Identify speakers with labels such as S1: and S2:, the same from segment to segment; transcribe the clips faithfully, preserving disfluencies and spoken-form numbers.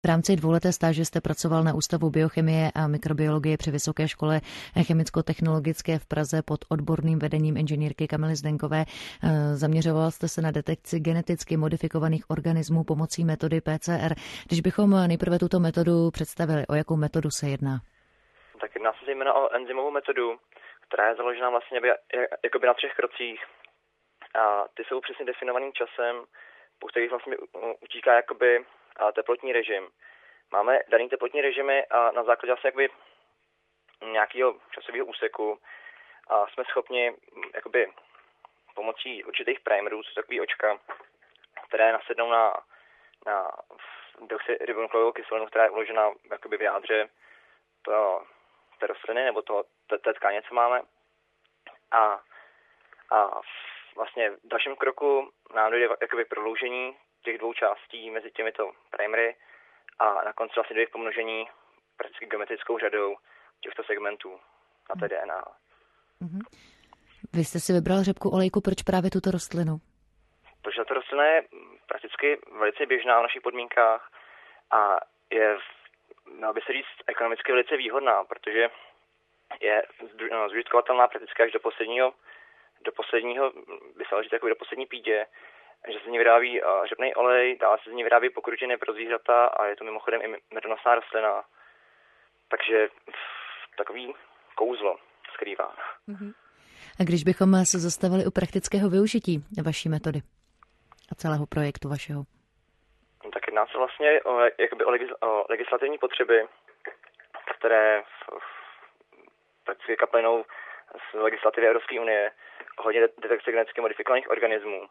S1: V rámci dvouleté stáže jste pracoval na Ústavu biochemie a mikrobiologie při Vysoké škole chemicko-technologické v Praze pod odborným vedením inženýrky Kamily Zdeňkové. Zaměřoval jste se na detekci geneticky modifikovaných organismů pomocí metody P C R. Když bychom nejprve tuto metodu představili, o jakou metodu se jedná?
S2: Tak jedná se zejména o enzymovou metodu, která je založena vlastně jakoby na třech krocích. A ty jsou přesně definovaným časem, po kterých vlastně utíká jakoby teplotní režim. Máme daný teplotní režimy a na základě vlastně jakoby nějakého časového úseku a jsme schopni jakoby pomocí určitých primerů, což takový očka, které nasednou na, na deoxyribonukleovou kyselinu, která je uložena jakoby v jádře to, té rostliny nebo to, té, té tkáně, co máme. A, a vlastně v dalším kroku nám dojde jakoby prodloužení těch dvou částí mezi těmito primery a na konci vlastně dojde k pomnožení prakticky geometrickou řadou těchto segmentů na té D N A.
S1: Mm-hmm. Vy jste si vybral řepku olejku, proč právě tuto rostlinu?
S2: Protože tato rostlina je prakticky velice běžná v našich podmínkách a je, dalo by se říct, ekonomicky velice výhodná, protože je zužitkovatelná prakticky až do posledního, do posledního, by se říct, jako do poslední pídě, že se z ní vyrábí řepný olej, dále se z ní vyrábí pokrutiny pro zvířata a je to mimochodem i medonosná rostlina. Takže takový kouzlo skrývá.
S1: Mm-hmm. A když bychom se zastavili u praktického využití vaší metody a celého projektu vašeho?
S2: No, tak jedná se vlastně o, jakoby o, legis, o legislativní potřeby, které prakticky kaplynou z legislativy Evropské unie ohledně detekce geneticky modifikovaných organismů.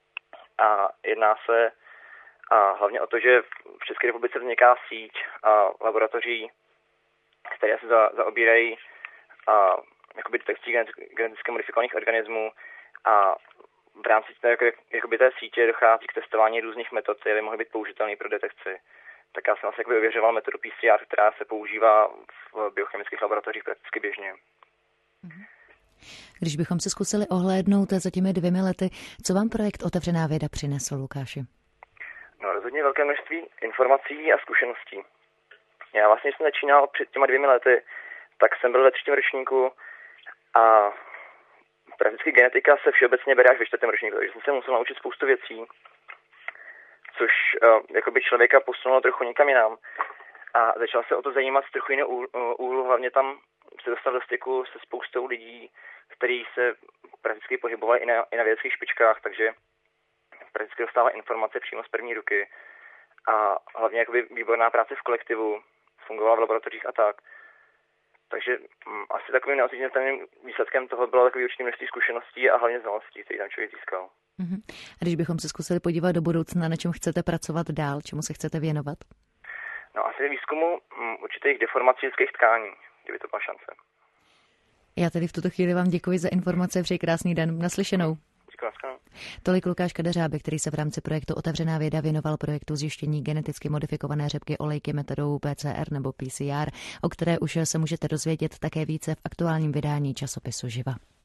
S2: A jedná se a hlavně o to, že v České republice vzniká síť a laboratoří, které se za, zaobírají a, jakoby detekcí geneticky modifikovaných organismů a v rámci té, jakoby té sítě dochází k testování různých metod, které by mohly být použitelné pro detekci. Tak já jsem vlastně jakoby ověřoval metodu P C R, která se používá v biochemických laboratořích prakticky běžně.
S1: Mm-hmm. Když bychom se zkusili ohlédnout za těmi dvěmi lety, co vám projekt Otevřená věda přinesl, Lukáši?
S2: No, rozhodně velké množství informací a zkušeností. Já vlastně jsem začínal před těma dvěmi lety, tak jsem byl ve třetím ročníku a prakticky genetika se všeobecně bere až ve čtvrtém ročníku, takže jsem se musel naučit spoustu věcí, což uh, jakoby člověka posunulo trochu někam jinam. A začal se o to zajímat z trochu jiného úhlu, hlavně tam se dostal do styku se spoustou lidí, kteří se prakticky pohybovali i na, i na vědeckých špičkách, takže prakticky dostává informace přímo z první ruky. A hlavně jakoby výborná práce v kolektivu, fungovala v laboratořích a tak. Takže m, asi takovým neodcititelným výsledkem toho bylo takový určitý množství zkušeností a hlavně znalostí, které tam člověk získal.
S1: Uh-huh. A když bychom se zkusili podívat do budoucna, na čem chcete pracovat dál, čemu se chcete věnovat?
S2: No asi výzkumu m, určitých deformací lidských tkání, kdyby to byla šance.
S1: Já tedy v tuto chvíli vám děkuji za informace, přeji krásný den, naslyšenou. Tolik Lukáš Kadeřábek, který se v rámci projektu Otevřená věda věnoval projektu zjištění geneticky modifikované řepky olejky metodou P C R nebo P C R, o které už se můžete dozvědět také více v aktuálním vydání časopisu Živa.